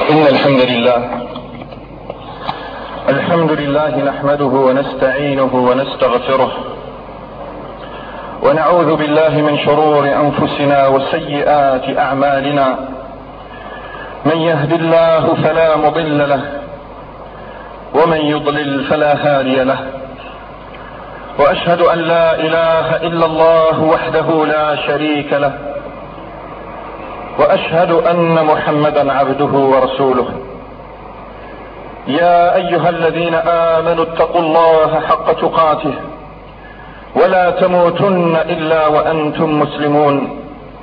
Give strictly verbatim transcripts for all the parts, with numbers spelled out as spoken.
إن الحمد لله الحمد لله نحمده ونستعينه ونستغفره ونعوذ بالله من شرور أنفسنا وسيئات أعمالنا. من يهد الله فلا مضل له ومن يضلل فلا هادي له، وأشهد أن لا إله إلا الله وحده لا شريك له، وأشهد أن محمدا عبده ورسوله. يا أيها الذين آمنوا اتقوا الله حق تقاته ولا تموتن إلا وأنتم مسلمون.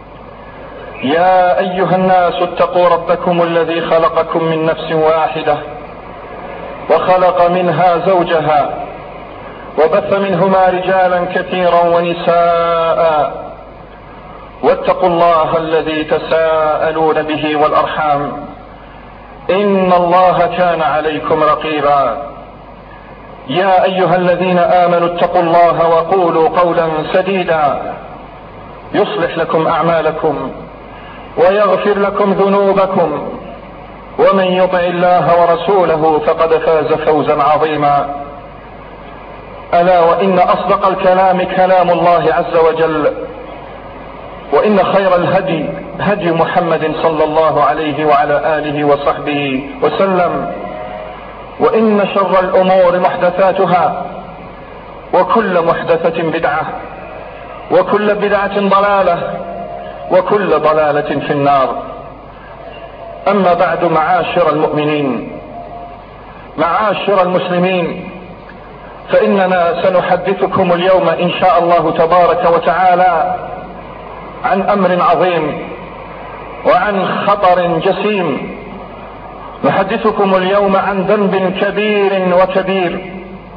يا أيها الناس اتقوا ربكم الذي خلقكم من نفس واحدة وخلق منها زوجها وبث منهما رجالا كثيرا ونساء، واتقوا الله الذي تساءلون به والأرحام إن الله كان عليكم رقيبا. يا أيها الذين آمنوا اتقوا الله وقولوا قولا سديدا يصلح لكم أعمالكم ويغفر لكم ذنوبكم، ومن يطع الله ورسوله فقد فاز فوزا عظيما. ألا وإن أصدق الكلام كلام الله عز وجل، وإن خير الهدي هدي محمد صلى الله عليه وعلى آله وصحبه وسلم، وإن شر الأمور محدثاتها، وكل محدثة بدعة، وكل بدعة ضلالة، وكل ضلالة في النار. أما بعد، معاشر المؤمنين، معاشر المسلمين، فإننا سنحدثكم اليوم إن شاء الله تبارك وتعالى عن أمر عظيم وعن خطر جسيم. نحدثكم اليوم عن ذنب كبير وكبير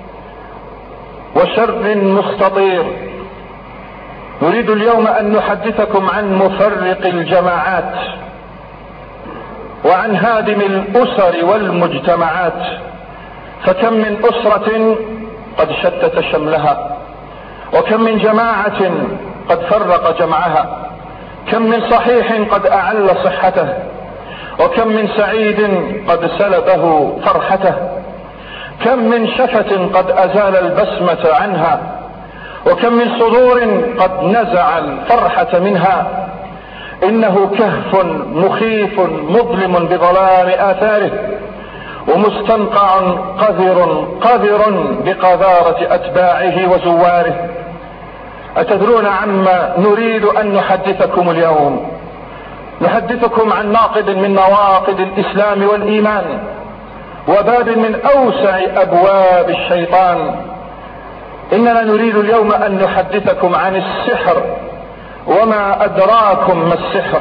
وشر مستطير. نريد اليوم أن نحدثكم عن مفرق الجماعات وعن هادم الأسر والمجتمعات. فكم من أسرة قد شتت شملها، وكم من جماعة قد فرق جمعها، كم من صحيح قد أعل صحته، وكم من سعيد قد سلبه فرحته، كم من شفة قد أزال البسمة عنها، وكم من صدور قد نزع الفرحة منها. إنه كهف مخيف مظلم بظلام آثاره، ومستنقع قذر قذر بقذارة أتباعه وزواره. أتدرون عما نريد أن نحدثكم اليوم؟ نحدثكم عن ناقض من نواقض الإسلام والإيمان، وباب من أوسع أبواب الشيطان. إننا نريد اليوم أن نحدثكم عن السحر، وما أدراكم ما السحر.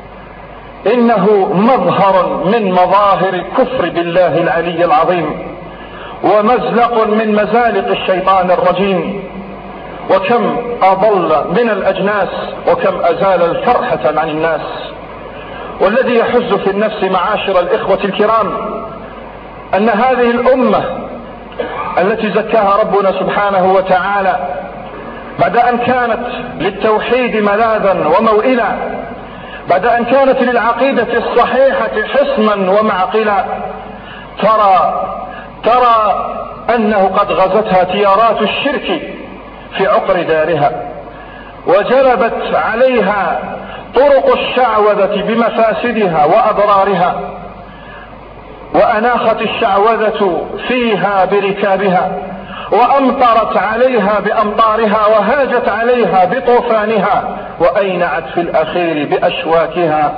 إنه مظهر من مظاهر الكفر بالله العلي العظيم، ومزلق من مزالق الشيطان الرجيم. وكم أضل من الأجناس، وكم أزال الفرحة عن الناس. والذي يحز في النفس معاشر الإخوة الكرام أن هذه الأمة التي زكاها ربنا سبحانه وتعالى، بعد أن كانت للتوحيد ملاذا وموئلا، بعد أن كانت للعقيدة الصحيحة حصنا ومعقلا، ترى ترى أنه قد غزتها تيارات الشرك في عقر دارها، وجلبت عليها طرق الشعوذة بمفاسدها وأضرارها، وأناخت الشعوذة فيها بركابها، وأمطرت عليها بأمطارها، وهاجت عليها بطوفانها، وأينعت في الأخير بأشواكها.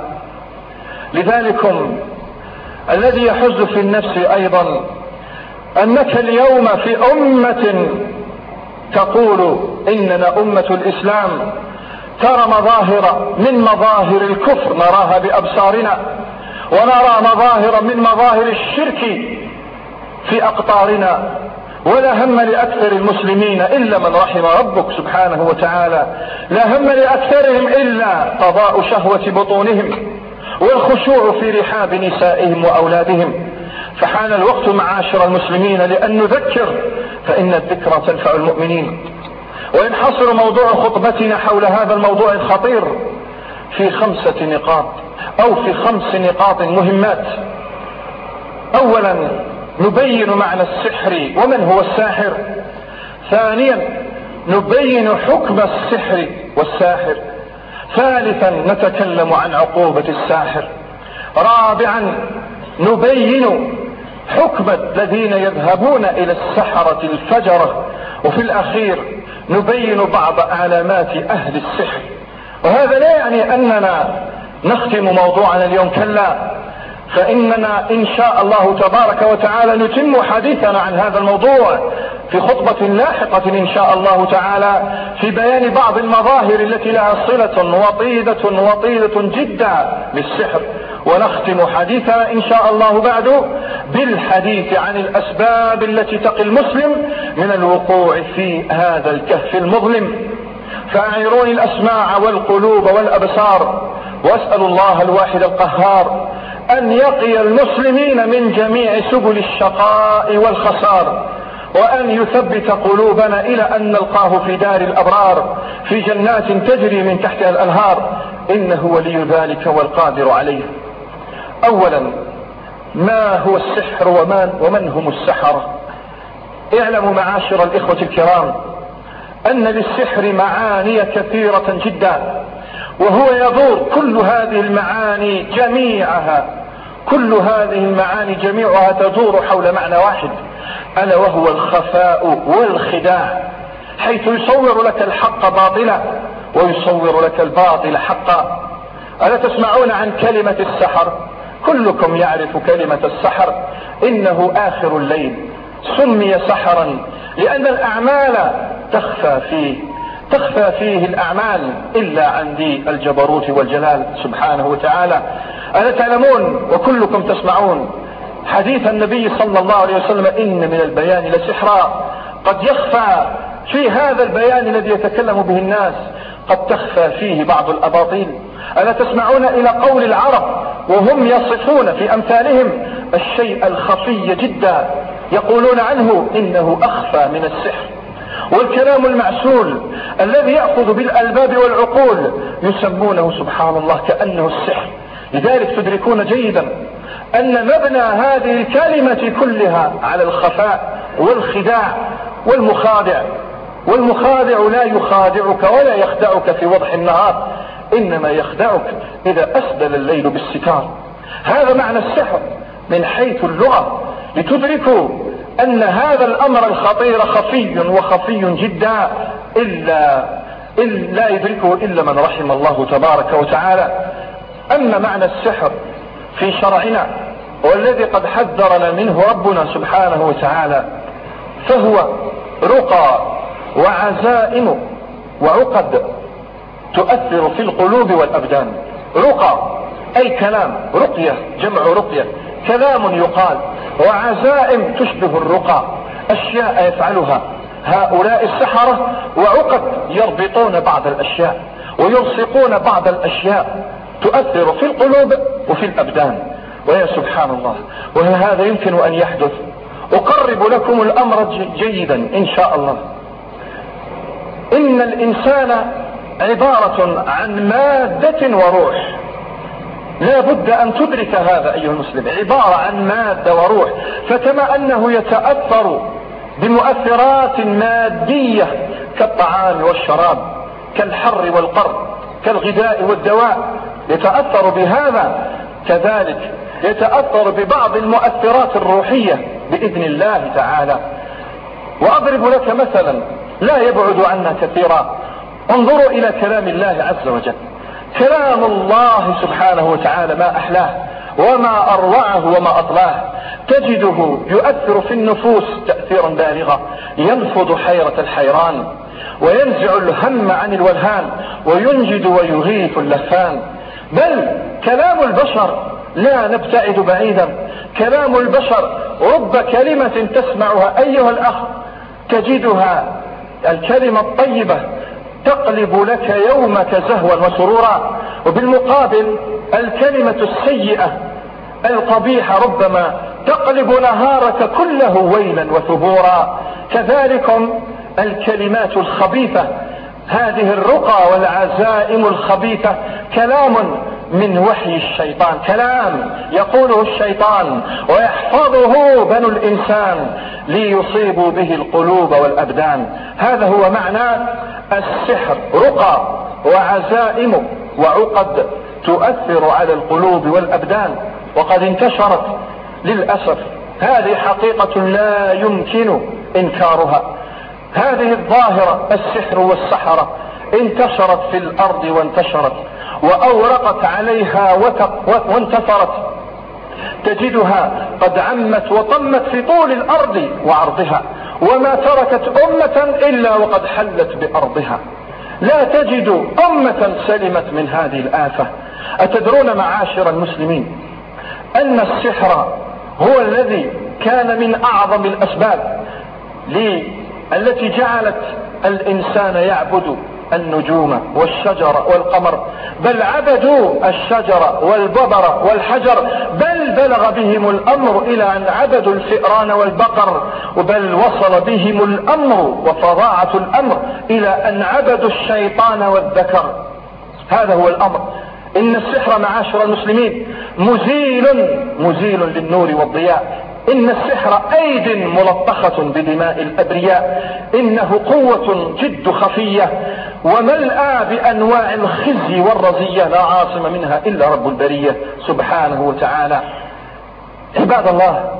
لذلكم الذي يحز في النفس أيضا أنك اليوم في أمة تقول إننا أمة الإسلام، ترى مظاهر من مظاهر الكفر نراها بأبصارنا، ونرى مظاهر من مظاهر الشرك في أقطارنا، ولا هم لأكثر المسلمين إلا من رحم ربك سبحانه وتعالى. لا هم لأكثرهم إلا قضاء شهوة بطونهم والخشوع في رحاب نسائهم وأولادهم. فحان الوقت معاشر المسلمين لأن نذكر، فإن الذكرى تنفع المؤمنين. وينحصر موضوع خطبتنا حول هذا الموضوع الخطير في خمسة نقاط، أو في خمس نقاط مهمات. اولا نبين معنى السحر ومن هو الساحر. ثانيا نبين حكم السحر والساحر. ثالثا نتكلم عن عقوبة الساحر. رابعا نبين حكم الذين يذهبون الى السحرة الفجرة. وفي الاخير نبين بعض علامات اهل السحر. وهذا لا يعني اننا نختم موضوعنا اليوم، كلا، فاننا ان شاء الله تبارك وتعالى نتم حديثنا عن هذا الموضوع في خطبة لاحقة ان شاء الله تعالى، في بيان بعض المظاهر التي لها صلة وطيدة وطيدة جدا بالسحر. ونختم حديثنا ان شاء الله بعد بالحديث عن الاسباب التي تقي المسلم من الوقوع في هذا الكهف المظلم. فاعيروني الاسماع والقلوب والابصار، واسأل الله الواحد القهار ان يقي المسلمين من جميع سبل الشقاء والخسار، وان يثبت قلوبنا الى ان نلقاه في دار الابرار في جنات تجري من تحتها الانهار، انه ولي ذلك والقادر عليه. اولا ما هو السحر ومن, ومن هم السحرة؟ اعلموا معاشر الاخوة الكرام ان للسحر معاني كثيرة جدا، وهو يدور كل هذه المعاني جميعها كل هذه المعاني جميعها تدور حول معنى واحد، ألا وهو الخفاء والخداع، حيث يصور لك الحق باطلا ويصور لك الباطل حقا. ألا تسمعون عن كلمة السحر؟ كلكم يعرف كلمة السحر، إنه آخر الليل، سمي سحرا لأن الأعمال تخفى فيه تخفى فيه الأعمال إلا عن ذي الجبروت والجلال سبحانه وتعالى. ألا تعلمون وكلكم تسمعون حديث النبي صلى الله عليه وسلم: إن من البيان لسحرا قد يخفى في هذا البيان الذي يتكلم به الناس، قد تخفى فيه بعض الأباطيل. ألا تسمعون إلى قول العرب وهم يصفون في أمثالهم الشيء الخفي جدا، يقولون عنه إنه أخفى من السحر. والكلام المعسول الذي يأخذ بالألباب والعقول يسمونه سبحان الله كأنه السحر. لذلك تدركون جيدا أن مبنى هذه الكلمة كلها على الخفاء والخداع والمخادع. والمخادع لا يخادعك ولا يخدعك في وضح النهار، إنما يخدعك إذا أسدل الليل بالستار. هذا معنى السحر من حيث اللغة، لتدركوا أن هذا الأمر الخطير خفي وخفي جدا، إلا, إلا لا يدركه إلا من رحم الله تبارك وتعالى. أما معنى السحر في شرعنا والذي قد حذرنا منه ربنا سبحانه وتعالى فهو رقى وعزائم وعقد تؤثر في القلوب والأبدان. رقى أي كلام، رقية جمع رقية، كلام يقال، وعزائم تشبه الرقى، أشياء يفعلها هؤلاء السحرة، وعقد يربطون بعض الأشياء ويلصقون بعض الأشياء تؤثر في القلوب وفي الأبدان. ويا سبحان الله، وهذا يمكن أن يحدث. أقرب لكم الأمر جيدا إن شاء الله. إن الإنسان عبارة عن مادة وروح، لا بد أن تدرك هذا أيها المسلم، عبارة عن مادة وروح. فكما أنه يتأثر بمؤثرات مادية كالطعام والشراب، كالحر والقر، كالغذاء والدواء، يتأثر بهذا، كذلك يتأثر ببعض المؤثرات الروحية بإذن الله تعالى. وأضرب لك مثلا لا يبعد عنا كثيرا. انظروا إلى كلام الله عز وجل. كلام الله سبحانه وتعالى ما أحلاه وما أروعه وما أطلاه. تجده يؤثر في النفوس تأثيرا بالغا، ينفض حيرة الحيران وينزع الهم عن الولهان وينجد ويغيث اللهفان. بل كلام البشر لا نبتعد بعيدا، كلام البشر رب كلمة تسمعها أيها الأخ تجدها الكلمة الطيبة تقلب لك يومك زهوا وسرورا، وبالمقابل الكلمة السيئة القبيحة ربما تقلب نهارك كله ويلا وثبورا. كذلكم الكلمات الخبيثة، هذه الرقى والعزائم الخبيثة كلام من وحي الشيطان، كلام يقوله الشيطان ويحفظه بنو الإنسان ليصيبوا به القلوب والأبدان. هذا هو معنى السحر، رقى وعزائم وعقد تؤثر على القلوب والأبدان، وقد انتشرت للأسف. هذه حقيقة لا يمكن إنكارها. هذه الظاهرة السحر والسحرة انتشرت في الأرض وانتشرت وأورقت عليها وانتثرت، تجدها قد عمت وطمت في طول الأرض وعرضها، وما تركت أمة إلا وقد حلت بأرضها. لا تجد أمة سلمت من هذه الآفة. أتدرون معاشر المسلمين أن السحر هو الذي كان من أعظم الأسباب التي جعلت الإنسان يعبد النجوم والشجر والقمر، بل عبدوا الشجر والببر والحجر، بل بلغ بهم الأمر إلى أن عبدوا الفئران والبقر، بل وصل بهم الأمر وفظاعة الأمر إلى أن عبدوا الشيطان والذكر. هذا هو الأمر. إن السحر معاشر المسلمين مزيل مزيل للنور والضياء. إن السحر أيد ملطخة بدماء الأبرياء. إنه قوة جد خفية وملأى بأنواع الخزي والرزية، لا عاصم منها إلا رب البرية سبحانه وتعالى. عباد الله،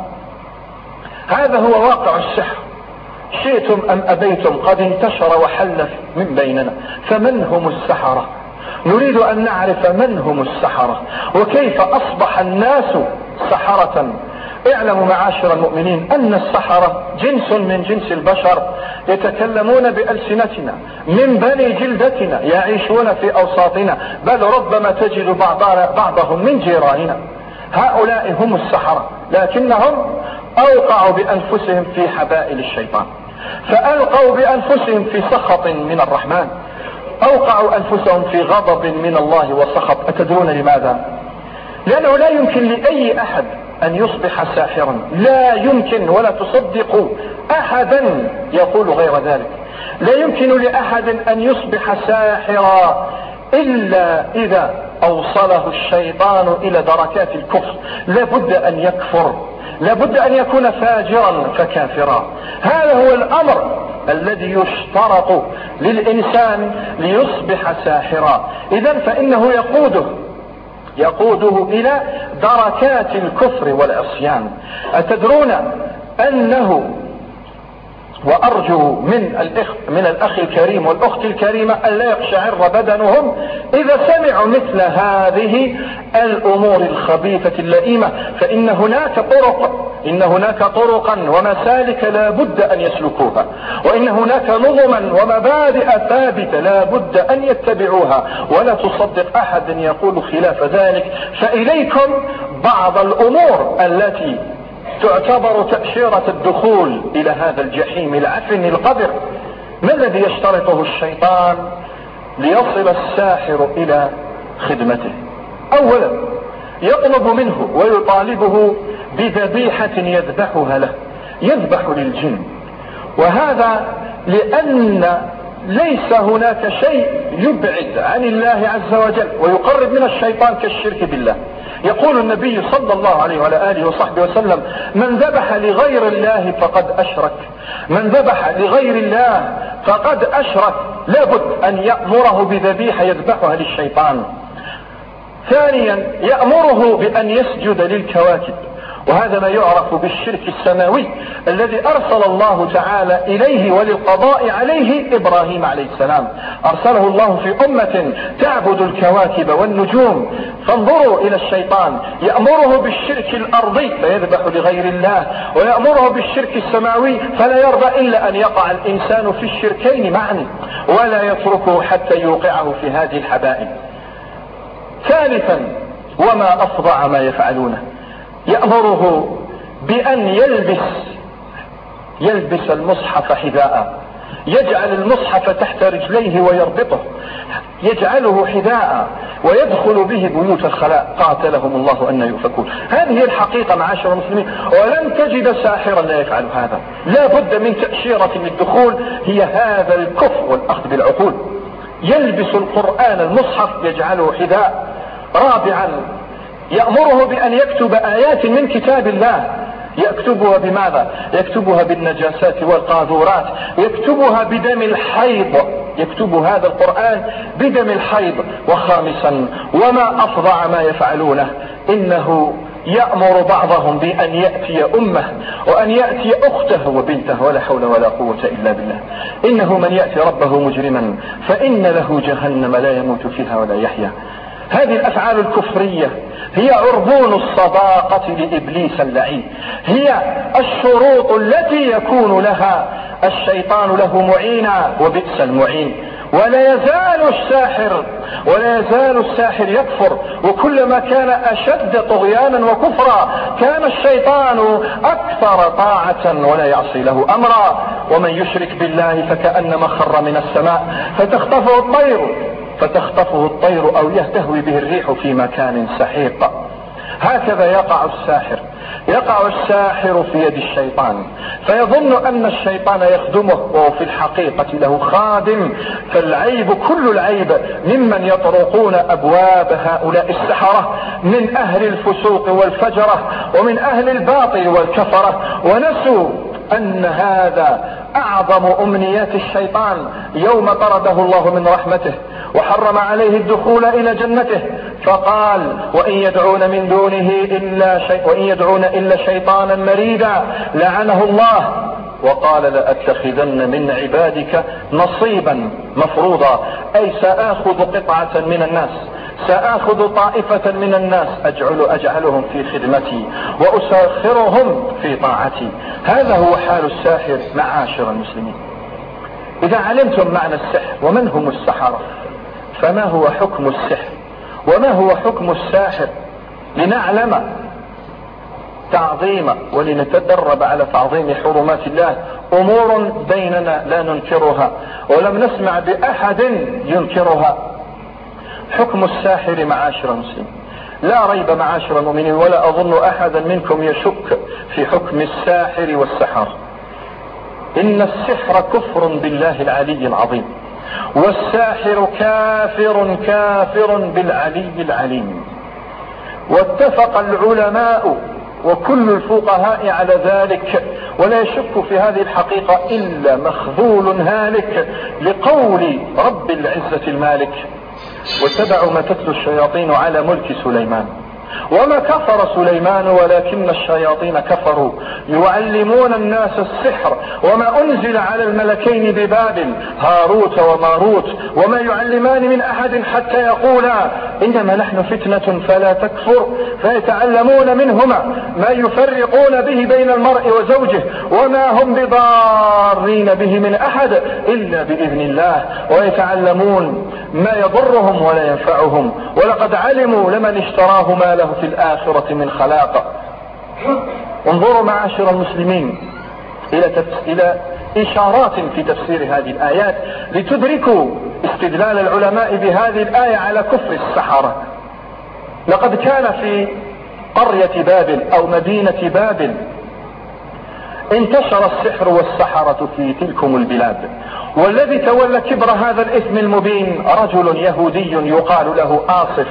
هذا هو واقع السحر، شئتم أم أبيتم قد انتشر وحل من بيننا. فمن هم السحرة؟ نريد أن نعرف من هم السحرة وكيف أصبح الناس سحرة. اعلموا معاشر المؤمنين أن السحرة جنس من جنس البشر، يتكلمون بألسنتنا، من بني جلدتنا، يعيشون في أوساطنا، بل ربما تجد بعضهم من جيراننا. هؤلاء هم السحرة، لكنهم أوقعوا بأنفسهم في حبائل الشيطان، فألقوا بأنفسهم في سخط من الرحمن، أوقعوا أنفسهم في غضب من الله وسخط. أتدرون لماذا؟ لأنه لا يمكن لأي أحد أن يصبح ساحرا، لا يمكن، ولا تصدقوا أحدا يقول غير ذلك. لا يمكن لأحد أن يصبح ساحرا إلا إذا أوصله الشيطان إلى دركات الكفر. لابد أن يكفر، لابد أن يكون فاجرا فكافرا. هذا هو الأمر الذي يشترط للإنسان ليصبح ساحرا. إذن فإنه يقوده يقوده إلى دركات الكفر والعصيان. أتدرون أنه، وأرجو من الأخ, من الأخ الكريم والأخت الكريمة أن لا يقشعر بدنهم إذا سمعوا مثل هذه الأمور الخبيثة اللئيمة، فإن هناك طرق إن هناك طرقا ومسالك لا بد أن يسلكوها، وإن هناك نظما ومبادئ ثابتة لا بد أن يتبعوها، ولا تصدق أحد يقول خلاف ذلك. فإليكم بعض الأمور التي تعتبر تأشيرة الدخول إلى هذا الجحيم العفن القذر. ما الذي يشترطه الشيطان ليصل الساحر إلى خدمته؟ أولا يطلب منه ويطالبه بذبيحة يذبحها له، يذبح للجن، وهذا لأن ليس هناك شيء يبعد عن الله عز وجل ويقرب من الشيطان كالشرك بالله. يقول النبي صلى الله عليه وعلى آله وصحبه وسلم: من ذبح لغير الله فقد أشرك، من ذبح لغير الله فقد أشرك. لابد أن يأمره بذبيحة يذبحها للشيطان. ثانيا يأمره بأن يسجد للكواكب، وهذا ما يعرف بالشرك السماوي الذي أرسل الله تعالى إليه وللقضاء عليه إبراهيم عليه السلام. أرسله الله في أمة تعبد الكواكب والنجوم. فانظروا إلى الشيطان، يأمره بالشرك الأرضي فيذبح لغير الله، ويأمره بالشرك السماوي فلا يرضى إلا أن يقع الإنسان في الشركين معا ولا يتركه حتى يوقعه في هذه الحبائل. ثالثا وما أفظع ما يفعلونه، يأمره بأن يلبس يلبس المصحف حذاء، يجعل المصحف تحت رجليه ويربطه، يجعله حذاء ويدخل به بيوت الخلاء. قاتلهم الله أن يؤفكون. هذه الحقيقة معاشر المسلمين، ولن تجد ساحرا لا يفعل هذا. لا بد من تأشيرة للدخول، هي هذا الكفر والأخذ بالعقول. يلبس القرآن المصحف يجعله حذاء رابعا يأمره بأن يكتب آيات من كتاب الله. يكتبها بماذا؟ يكتبها بالنجاسات والقاذورات، يكتبها بدم الحيض، يكتب هذا القرآن بدم الحيض. وخامسا وما أفظع ما يفعلونه، إنه يأمر بعضهم بأن يأتي أمه وأن يأتي أخته وبنته، ولا حول ولا قوة إلا بالله. إنه من يأتي ربه مجرما فإن له جهنم لا يموت فيها ولا يحيا. هذه الأفعال الكفرية هي عربون الصداقة لإبليس اللعين، هي الشروط التي يكون لها الشيطان له معينا، وبئس المعين. ولا يزال الساحر ولا يزال الساحر يكفر، وكلما كان أشد طغيانا وكفرا كان الشيطان أكثر طاعة ولا يعصي له أمرا. ومن يشرك بالله فكأنما خر من السماء فتخطفه الطير فتخطفه الطير أو يهتهوي به الريح في مكان سحيق. هكذا يقع الساحر، يقع الساحر في يد الشيطان، فيظن أن الشيطان يخدمه وهو في الحقيقة له خادم. فالعيب كل العيب ممن يطرقون أبواب هؤلاء السحرة من أهل الفسوق والفجرة ومن أهل الباطل والكفرة، ونسوا أن هذا أعظم أمنيات الشيطان يوم طرده الله من رحمته وحرم عليه الدخول إلى جنته، فقال وإن يدعون من دونه إلا شيء وإن يدعون إلا شيطانا مريدا لعنه الله، وقال لأتخذن من عبادك نصيبا مفروضا، أي سآخذ قطعة من الناس، سآخذ طائفة من الناس أجعل أجعلهم في خدمتي وأسخرهم في طاعتي. هذا هو حال الساحر معاشر المسلمين. إذا علمتم معنى السحر ومن هم السحرة، فما هو حكم السحر وما هو حكم الساحر، لنعلم تعظيم ولنتدرب على تعظيم حرمات الله. أمور بيننا لا ننكرها ولم نسمع بأحد ينكرها. حكم الساحر معاشر المسلمين، لا ريب معاشر المؤمنين ولا أظن أحدا منكم يشك في حكم الساحر والسحر. إن السحر كفر بالله العلي العظيم، والساحر كافر كافر بالعلي العليم. واتفق العلماء وكل الفقهاء على ذلك، ولا يشك في هذه الحقيقة إلا مخذول هالك لقول رب العزة المالك واتبعوا ما تتلو الشياطين على ملك سليمان وما كفر سليمان ولكن الشياطين كفروا يعلمون الناس السحر وما أنزل على الملكين ببابل هاروت وماروت وما يعلمان من أحد حتى يقولا إنما نحن فتنة فلا تكفر، فيتعلمون منهما ما يفرقون به بين المرء وزوجه وما هم بضارين به من أحد إلا بإذن الله، ويتعلمون ما يضرهم ولا ينفعهم، ولقد علموا لمن اشتراه ما له في الآخرة من خلاق. انظروا معاشر المسلمين إلى, إلى إشارات في تفسير هذه الآيات لتدركوا استدلال العلماء بهذه الآية على كفر السحرة. لقد كان في قرية بابل أو مدينة بابل انتشر السحر والسحرة في تلكم البلاد، والذي تولى كبر هذا الإثم المبين رجل يهودي يقال له آصف.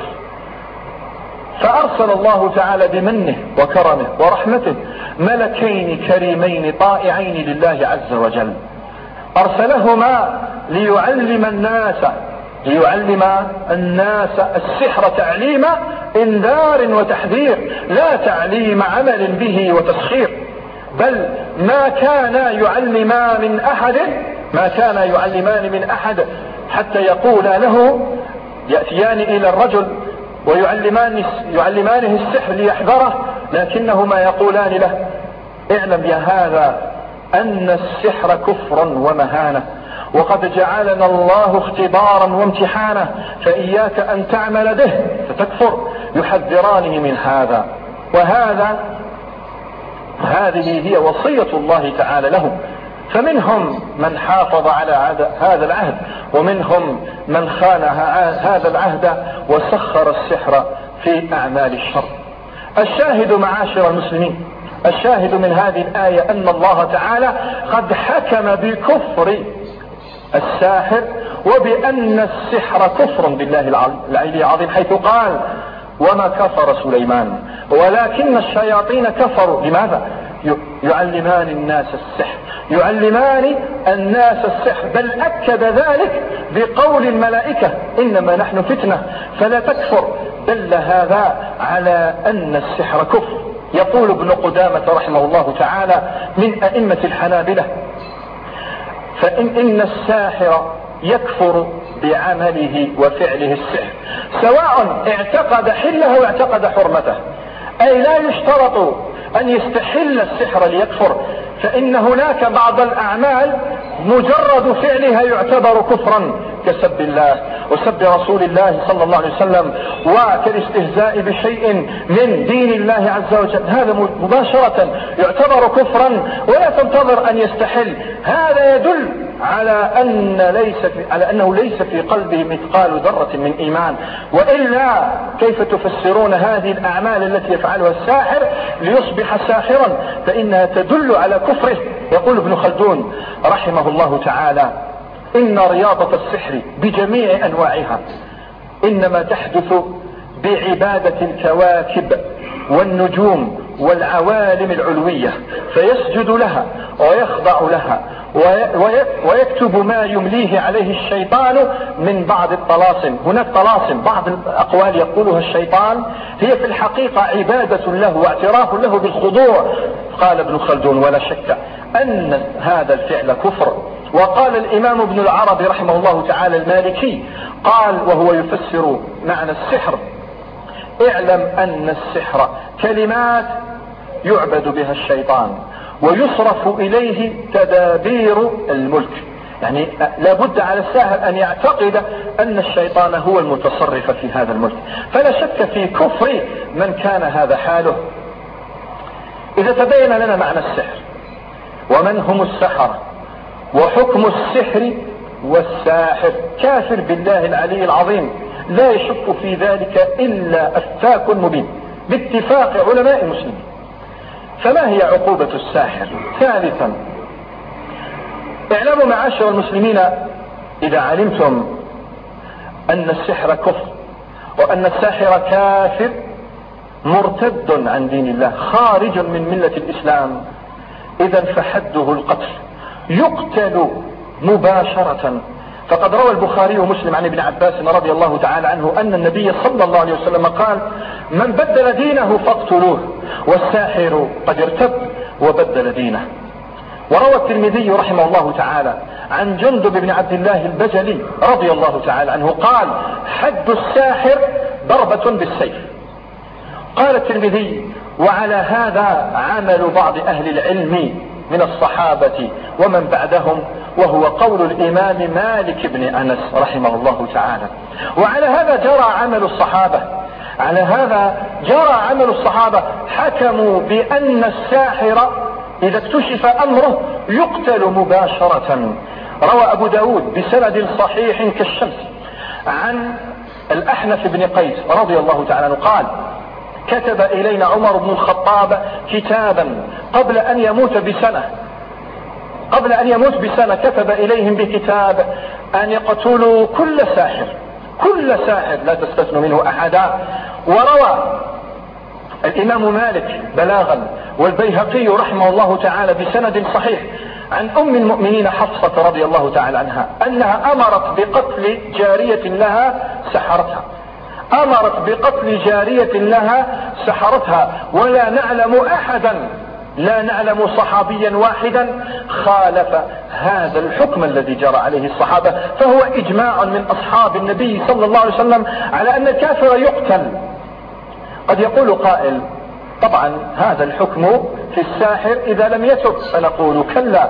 فأرسل الله تعالى بمنه وكرمه ورحمته ملكين كريمين طائعين لله عز وجل، أرسلهما ليعلم الناس ليعلم الناس السحر تعليم انذار وتحذير، لا تعليم عمل به وتسخير، بل ما كان يعلمان من أحد ما كان يعلمان من أحد حتى يقولا له، يأتيان إلى الرجل ويعلمان يعلمانه السحر ليحذره، لكنهما يقولان له اعلم يا هذا أن السحر كفر ومهانة، وقد جعلنا الله اختبارا وامتحانا، فإياك أن تعمل به فتكفر. يحذرانه من هذا، وهذا هذه هي وصية الله تعالى لهم. فمنهم من حافظ على هذا العهد ومنهم من خان هذا العهد وسخر السحر في أعمال الشر. الشاهد معاشر المسلمين، الشاهد من هذه الآية أن الله تعالى قد حكم بكفر الساحر وبأن السحر كفر بالله العلي العظيم، حيث قال وما كفر سليمان ولكن الشياطين كفروا. لماذا؟ يعلمان الناس السحر، يعلمان الناس السحر، بل أكد ذلك بقول الملائكة إنما نحن فتنة فلا تكفر. دل هذا على أن السحر كفر. يقول ابن قدامة رحمه الله تعالى من أئمة الحنابلة: فإن إن الساحر يكفر بعمله وفعله السحر، سواء اعتقد حله واعتقد حرمته، أي لا يشترط أن يستحل السحر ليكفر، فإن هناك بعض الأعمال مجرد فعلها يعتبر كفرا كسب الله وسب رسول الله صلى الله عليه وسلم وكالاستهزاء بشيء من دين الله عز وجل، هذا مباشرة يعتبر كفرا ولا تنتظر أن يستحل. هذا يدل على أن ليس في على أنه ليس في قلبه مثقال ذرة من إيمان، وإلا كيف تفسرون هذه الأعمال التي يفعلها الساحر ليصبح ساحرا؟ فإنها تدل على كفره. يقول ابن خلدون رحمه الله تعالى: إن رياضة السحر بجميع أنواعها إنما تحدث بعبادة الكواكب والنجوم والعوالم العلوية، فيسجد لها ويخضع لها ويكتب ما يمليه عليه الشيطان من بعض الطلاسم. هناك طلاسم بعض الأقوال يقولها الشيطان هي في الحقيقة عبادة له واعتراف له بالخضوع. قال ابن خلدون: ولا شك أن هذا الفعل كفر. وقال الإمام ابن العربي رحمه الله تعالى المالكي، قال وهو يفسر معنى السحر: اعلم أن السحر كلمات يعبد بها الشيطان ويصرف إليه تدابير الملك. يعني لابد على الساحر أن يعتقد أن الشيطان هو المتصرف في هذا الملك، فلا شك في كفر من كان هذا حاله. إذا تبين لنا معنى السحر ومن هم السحرة وحكم السحر والساحر، كافر بالله العلي العظيم لا يشك في ذلك إلا أفاك مبين باتفاق علماء المسلمين. فما هي عقوبة الساحر؟ ثالثا، اعلموا معاشر المسلمين إذا علمتم أن السحر كفر وأن الساحر كافر مرتد عن دين الله خارج من ملة الإسلام، إذا فحده القتل، يقتل مباشرة. فقد روى البخاري ومسلم عن ابن عباس رضي الله تعالى عنه أن النبي صلى الله عليه وسلم قال: من بدل دينه فاقتلوه، والساحر قد ارتد وبدل دينه. وروى الترمذي رحمه الله تعالى عن جندب بن عبد الله البجلي رضي الله تعالى عنه قال: حد الساحر ضربة بالسيف. قال الترمذي: وعلى هذا عمل بعض أهل العلم من الصحابة ومن بعدهم، وهو قول الإمام مالك بن أنس رحمه الله تعالى. وعلى هذا جرى عمل الصحابة على هذا جرى عمل الصحابة حكموا بأن الساحر إذا اكتشف أمره يقتل مباشرة. روى أبو داود بسند صحيح كالشمس عن الأحنف بن قيس رضي الله تعالى عنه قال: كتب إلينا عمر بن الخطاب كتابا قبل أن يموت بسنة قبل أن يموت بسنة كتب إليهم بكتاب أن يقتلوا كل ساحر كل ساحر لا تستثنوا منه أحدا. وروى الإمام مالك بلاغا والبيهقي رحمه الله تعالى بسند صحيح عن أم المؤمنين حفصة رضي الله تعالى عنها أنها أمرت بقتل جارية لها سحرتها أمرت بقتل جارية لها سحرتها ولا نعلم أحدا لا نعلم صحابيا واحدا خالف هذا الحكم الذي جرى عليه الصحابة، فهو إجماع من أصحاب النبي صلى الله عليه وسلم على أن الكافر يقتل. قد يقول قائل: طبعا هذا الحكم في الساحر إذا لم يتب، فنقول: كلا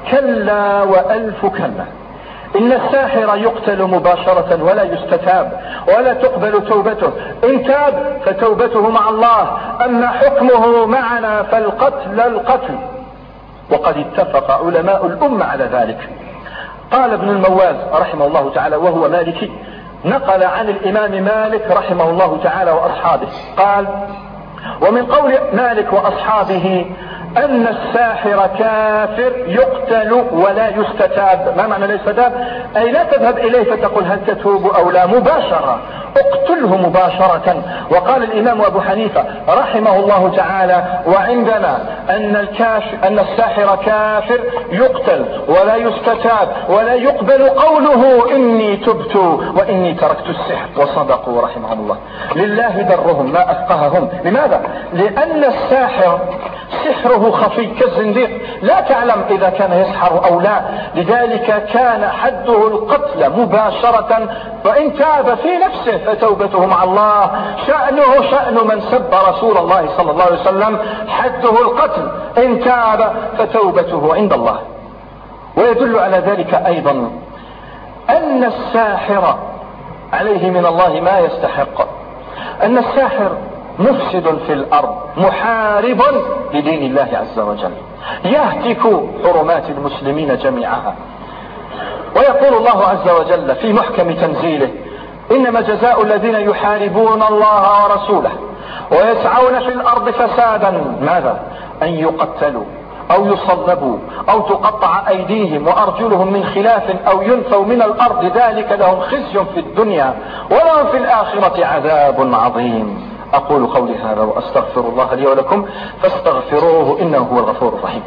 كلا وألف كلا، إن الساحر يقتل مباشرة ولا يستتاب ولا تقبل توبته، إن تاب فتوبته مع الله، أما حكمه معنا فالقتل القتل. وقد اتفق علماء الأمة على ذلك. قال ابن المواز رحمه الله تعالى وهو مالكي، نقل عن الإمام مالك رحمه الله تعالى وأصحابه قال: ومن قول مالك وأصحابه أن الساحر كافر يقتل ولا يستتاب. ما معنى لا يستتاب؟ أي لا تذهب إليه فتقول هل تتوب أو لا، مباشرة اقتله مباشرة. وقال الإمام أبو حنيفة رحمه الله تعالى: وعندنا أن الكافر أن الساحر كافر يقتل ولا يستتاب ولا يقبل قوله إني تبت وإني تركت السحر. وصدقوا رحمهم الله، لله درهم ما أفقههم. لماذا؟ لأن الساحر سحره خفي كالزنديق، لا تعلم إذا كان يسحر أو لا. لذلك كان حده القتل مباشرة، وإن تاب في نفسه فتوبته مع الله. شأنه شأن من سب رسول الله صلى الله عليه وسلم، حده القتل، إن تاب فتوبته عند الله. ويدل على ذلك أيضا أن الساحر عليه من الله ما يستحق، أن الساحر مفسد في الأرض محارب لدين الله عز وجل، يهتك حرمات المسلمين جميعها. ويقول الله عز وجل في محكم تنزيله: إنما جزاء الذين يحاربون الله ورسوله ويسعون في الأرض فسادا ماذا؟ أن يقتلوا أو يصلبوا أو تقطع أيديهم وأرجلهم من خلاف أو ينفوا من الأرض، ذلك لهم خزي في الدنيا ولهم في الآخرة عذاب عظيم. أقول قولي هذا وأستغفر الله لي ولكم فاستغفروه إنه هو الغفور الرحيم.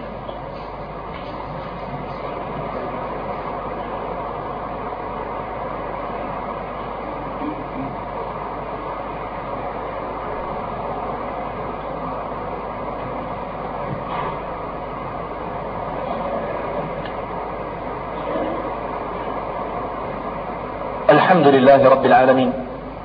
الحمد لله رب العالمين،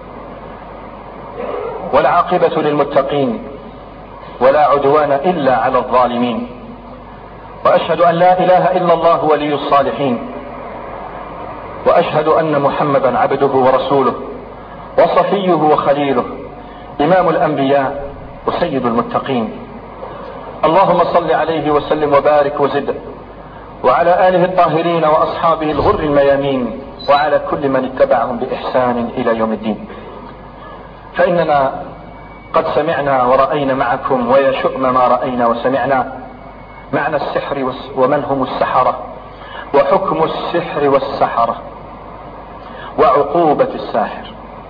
والعاقبة للمتقين، ولا عدوان إلا على الظالمين. وأشهد أن لا إله إلا الله ولي الصالحين، وأشهد أن محمدا عبده ورسوله وصفيه وخليله، إمام الأنبياء وسيد المتقين. اللهم صل عليه وسلم وبارك وزد، وعلى آله الطاهرين وأصحابه الغر الميامين، وعلى كل من اتبعهم بإحسان إلى يوم الدين. فإننا قد سمعنا ورأينا معكم، ويا شؤم ما رأينا وسمعنا، معنى السحر ومن هم السحرة، وحكم السحر والسحرة، وعقوبة الساحر.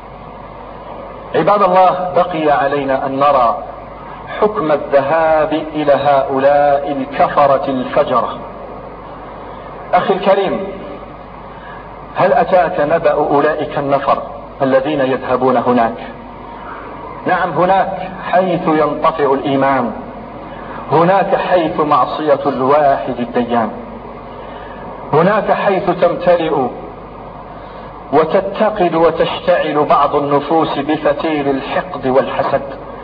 عباد الله، بقي علينا أن نرى حكم الذهاب إلى هؤلاء الكفرة الفجرة. أخي الكريم، هل أتاك نبأ أولئك النفر الذين يذهبون هناك؟ نعم، هناك حيث ينطفئ الإيمان، هناك حيث معصية الواحد الديان، هناك حيث تمتلئ وتتقد وتشتعل بعض النفوس بفتيل الحقد والحسد،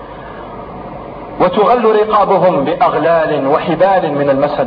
وتغل رقابهم بأغلال وحبال من المسد.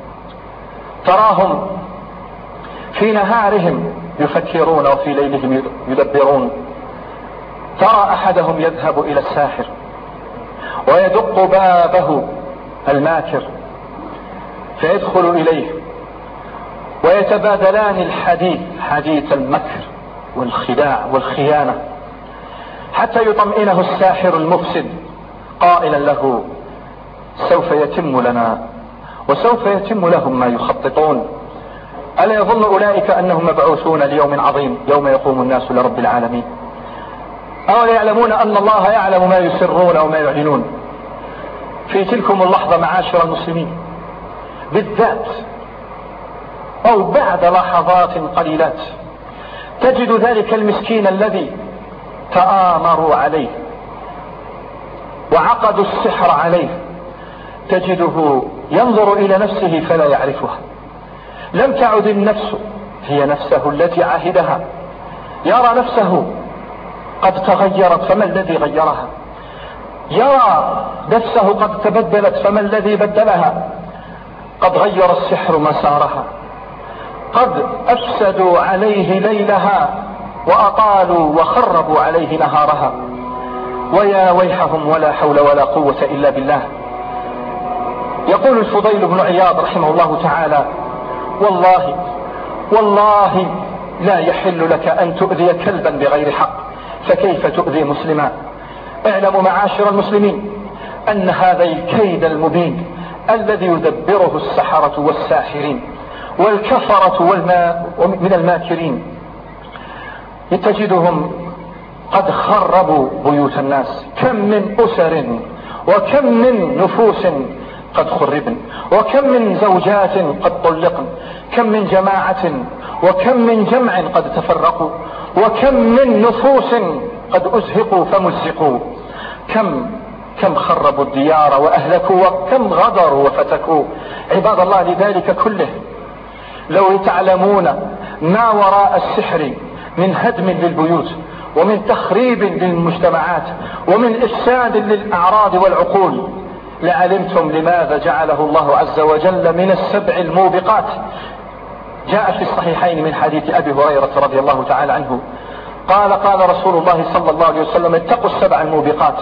تراهم في نهارهم يفكرون وفي ليلهم يدبرون. ترى أحدهم يذهب إلى الساحر ويدق بابه الماكر فيدخل إليه، ويتبادلان الحديث، حديث المكر والخداع والخيانة، حتى يطمئنه الساحر المفسد قائلا له: سوف يتم لنا وسوف يتم لهم ما يخططون. ألا يظن أولئك أنهم مبعوثون ليوم عظيم، يوم يقوم الناس لرب العالمين؟ أو يعلمون أن الله يعلم ما يسرون وما يعلنون؟ في تلكم اللحظة معاشر المسلمين بالذات، أو بعد لحظات قليلات، تجد ذلك المسكين الذي تآمروا عليه وعقدوا السحر عليه، تجده ينظر إلى نفسه فلا يعرفها. لم تعد النفس هي نفسه التي عهدها، يرى نفسه قد تغيرت فما الذي غيرها، يرى نفسه قد تبدلت فما الذي بدلها. قد غير السحر مسارها، قد أفسدوا عليه ليلها وأطالوا وخربوا عليه نهارها. ويا ويحهم، ولا حول ولا قوة إلا بالله. يقول الفضيل بن عياض رحمه الله تعالى: والله والله لا يحل لك أن تؤذي كلبا بغير حق، فكيف تؤذي مسلما؟ اعلموا معاشر المسلمين أن هذا الكيد المبين الذي يدبره السحرة والساحرين والكفرة والما من الماكرين، تجدهم قد خربوا بيوت الناس. كم من أسر وكم من نفوس قد خربن، وكم من زوجات قد طلقن، كم من جماعة وكم من جمع قد تفرقوا، وكم من نفوس قد أزهقوا فمزقوا. كم كم خربوا الديار وأهلكوا، وكم غدروا وفتكوا. عباد الله، لذلك كله لو تعلمون ما وراء السحر من هدم للبيوت ومن تخريب للمجتمعات ومن إفساد للأعراض والعقول لعلمتم لماذا جعله الله عز وجل من السبع الموبقات. جاء في الصحيحين من حديث أبي هريرة رضي الله تعالى عنه قال قال رسول الله صلى الله عليه وسلم: اتقوا السبع الموبقات.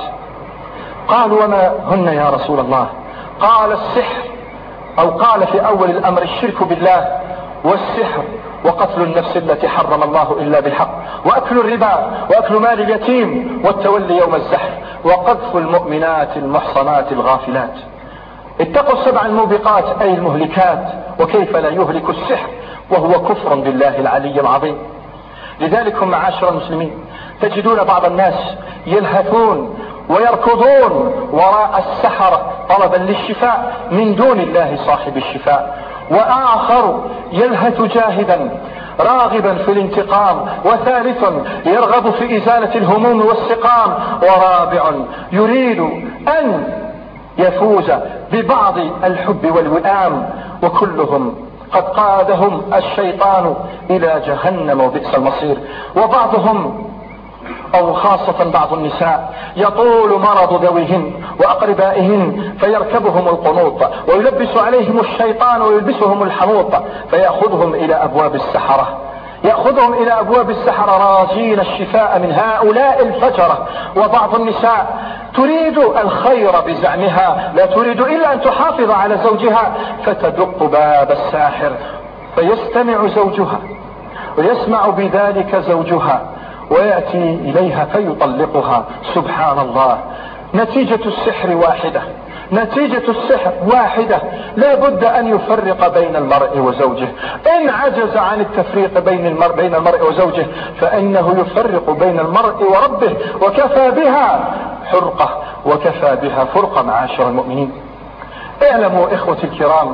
قالوا: وما هن يا رسول الله؟ قال: السحر، أو قال في أول الأمر الشرك بالله والسحر وقتل النفس التي حرم الله إلا بالحق وأكل الربا وأكل مال اليتيم والتولي يوم الزحف وقذف المؤمنات المحصنات الغافلات. اتقوا السبع الموبقات أي المهلكات، وكيف لا يهلك السحر وهو كفر بالله العلي العظيم. لذلك معاشر المسلمين تجدون بعض الناس يلهثون ويركضون وراء السحرة طلبا للشفاء من دون الله صاحب الشفاء، وآخر يلهث جاهدا راغبا في الانتقام، وثالث يرغب في إزالة الهموم والسقام، ورابع يريد أن يفوز ببعض الحب والوئام، وكلهم قد قادهم الشيطان إلى جهنم وبئس المصير. وبعضهم أو خاصة بعض النساء يطول مرض ذويهن وأقربائهن فيركبهم القنوط ويلبس عليهم الشيطان ويلبسهم الحنوط فيأخذهم إلى أبواب السحرة يأخذهم إلى أبواب السحرة راجين الشفاء من هؤلاء الفجرة. وبعض النساء تريد الخير بزعمها، لا تريد إلا أن تحافظ على زوجها، فتدق باب الساحر فيستمع زوجها ويسمع بذلك زوجها ويأتي إليها فيطلقها. سبحان الله، نتيجة السحر واحدة، نتيجة السحر واحدة، لا بد أن يفرق بين المرء وزوجه. إن عجز عن التفريق بين المرء, بين المرء وزوجه فإنه يفرق بين المرء وربه، وكفى بها حرقة وكفى بها فرقة. معاشر المؤمنين، اعلموا إخوتي الكرام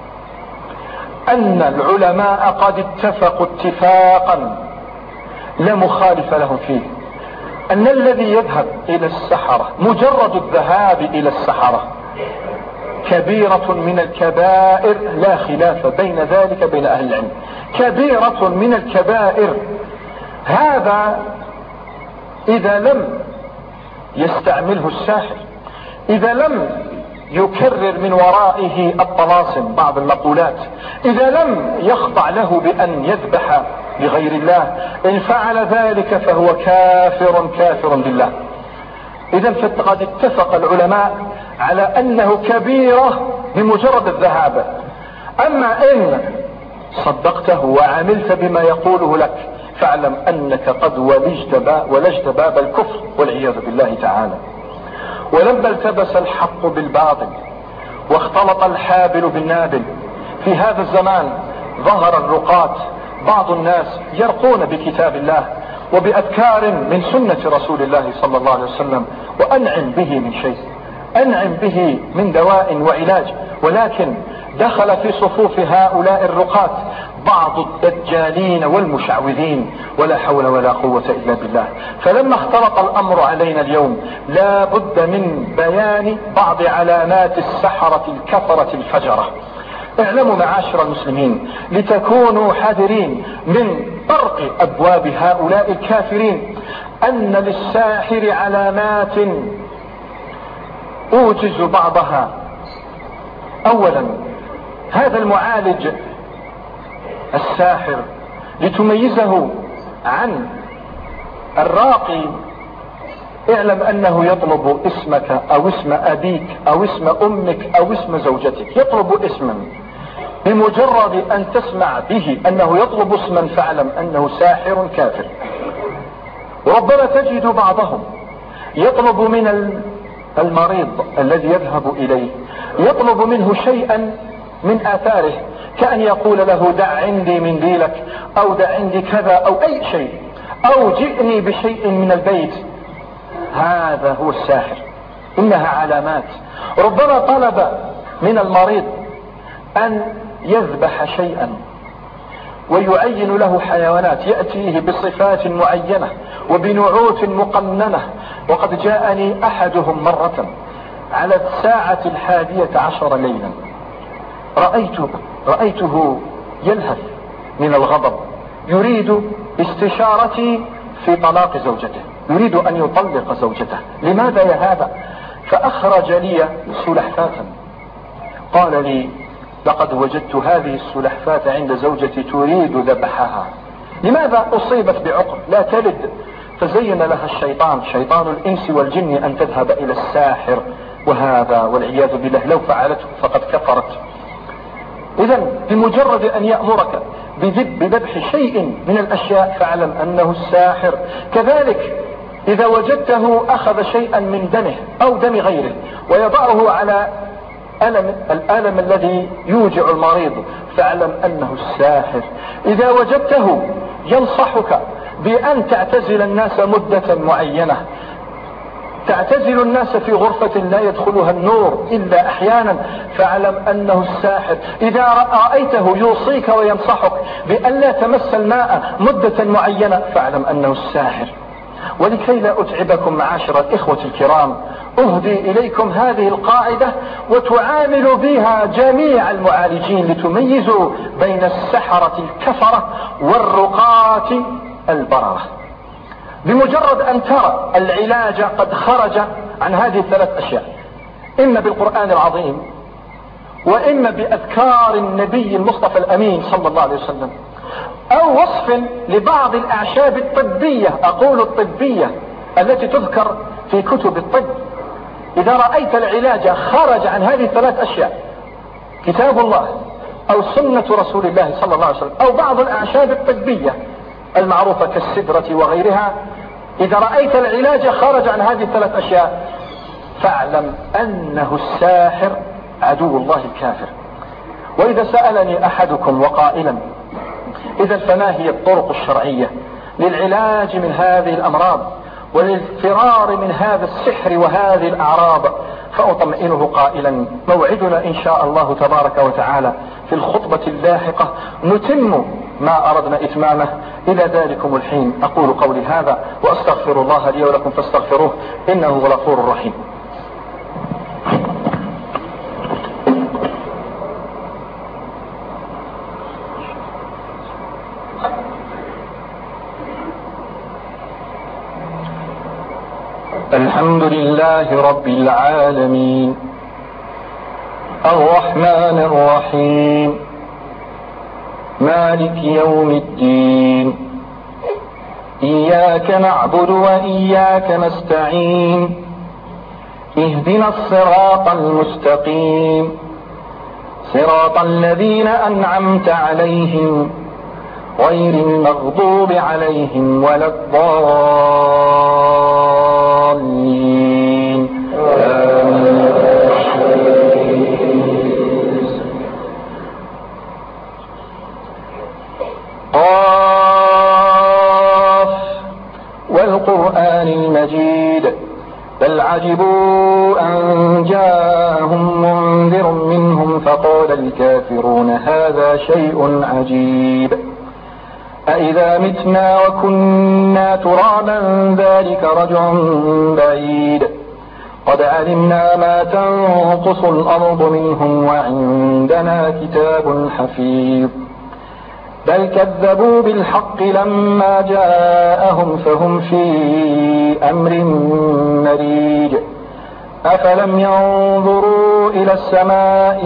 أن العلماء قد اتفقوا اتفاقا لا مخالف لهم فيه، أن الذي يذهب إلى السحرة مجرد الذهاب إلى السحرة كبيرة من الكبائر، لا خلاف بين ذلك بين أهل العلم، كبيرة من الكبائر. هذا إذا لم يستعمله الساحر، إذا لم يكرر من ورائه الطلاسم بعض المقولات، إذا لم يخضع له بأن يذبح لغير الله، إن فعل ذلك فهو كافر كافر بالله. إذا فقد اتفق العلماء على أنه كبيرة بمجرد الذهاب. أما إن صدقته وعملت بما يقوله لك فاعلم أنك قد ولجت باب, ولجت باب الكفر والعياذ بالله تعالى. ولما التبس الحق بالباطل واختلط الحابل بالنابل في هذا الزمان ظهر الرقاة، بعض الناس يرقون بكتاب الله وبأذكار من سنة رسول الله صلى الله عليه وسلم، وأنعم به من شيء، أنعم به من دواء وعلاج، ولكن دخل في صفوف هؤلاء الرقاة بعض الدجالين والمشعوذين، ولا حول ولا قوة إلا بالله. فلما اختلط الأمر علينا اليوم لا بد من بيان بعض علامات السحرة الكفرة الفجرة. اعلموا معاشر المسلمين لتكونوا حذرين من طرق أبواب هؤلاء الكافرين أن للساحر علامات أوجز بعضها. أولا، هذا المعالج الساحر لتميزه عن الراقي اعلم أنه يطلب اسمك أو اسم أبيك أو اسم أمك أو اسم زوجتك، يطلب اسما. بمجرد أن تسمع به أنه يطلب اسما فاعلم أنه ساحر كافر. وربما تجد بعضهم يطلب من المريض الذي يذهب إليه، يطلب منه شيئا من آثاره، كأن يقول له دع عندي منديلك أو دع عندي كذا أو أي شيء، أو جئني بشيء من البيت، هذا هو الساحر. إنها علامات. ربما طلب من المريض أن يذبح شيئا ويعين له حيوانات يأتيه بصفات معينة وبنعوت مقننة. وقد جاءني أحدهم مرة على الساعة الحادية عشر ليلا، رأيته, رأيته يلهث من الغضب، يريد استشارتي في طلاق زوجته، يريد أن يطلق زوجته. لماذا يا هذا؟ فأخرج لي سلحفاة، قال لي لقد وجدت هذه السلحفاة عند زوجتي تريد ذبحها. لماذا؟ أصيبت بعقم لا تلد. فزين لها الشيطان، شيطان الإنس والجن، أن تذهب إلى الساحر، وهذا والعياذ بالله لو فعلته فقد كفرت. إذن بمجرد أن يأمرك بذبح شيء من الأشياء فاعلم أنه الساحر. كذلك إذا وجدته أخذ شيئا من دمه أو دم غيره ويضعه على ألم الألم الذي يوجع المريض فاعلم أنه الساحر. إذا وجدته ينصحك بأن تعتزل الناس مدة معينة، تعتزل الناس في غرفة لا يدخلها النور إلا أحيانا، فاعلم أنه الساحر. إذا رأيته يوصيك وينصحك بأن لا تمس الماء مدة معينة فاعلم أنه الساحر. ولكي لا أتعبكم معاشر الإخوة الكرام، أهدي إليكم هذه القاعدة وتعاملوا بها جميع المعالجين لتميزوا بين السحرة الكفرة والرقاة البررة. بمجرد أن ترى العلاج قد خرج عن هذه الثلاث أشياء، إما بالقرآن العظيم، وإما بأذكار النبي المصطفى الأمين صلى الله عليه وسلم، أو وصف لبعض الأعشاب الطبية، أقول الطبية التي تذكر في كتب الطب، إذا رأيت العلاج خرج عن هذه الثلاث أشياء، كتاب الله أو سنة رسول الله صلى الله عليه وسلم أو بعض الأعشاب الطبية المعروفة كالسدرة وغيرها، إذا رأيت العلاج خرج عن هذه الثلاث أشياء فاعلم أنه الساحر عدو الله الكافر. وإذا سألني أحدكم وقائلا إذا فما هي الطرق الشرعية للعلاج من هذه الأمراض وللفرار من هذا السحر وهذه الأعراض، فأطمئنه قائلا موعدنا إن شاء الله تبارك وتعالى في الخطبة اللاحقة نتم ما أردنا إتمامه. إلى ذلكم الحين أقول قولي هذا وأستغفر الله لي ولكم فاستغفروه إنه غفور رحيم. الحمد لله رب العالمين الرحمن الرحيم مالك يوم الدين إياك نعبد وإياك نستعين اهدنا الصراط المستقيم صراط الذين أنعمت عليهم غير المغضوب عليهم ولا الضالين آمين. قاف والقرآن المجيد بل عجبوا أن جاءهم منذر منهم فقال الكافرون هذا شيء عجيب أإذا متنا وكنا ترابا ذلك رجع بعيد قد علمنا ما تنقص الأرض منهم وعندنا كتاب حفيظ بل كذبوا بالحق لما جاءهم فهم في أمر مريج أفلم ينظروا إلى السماء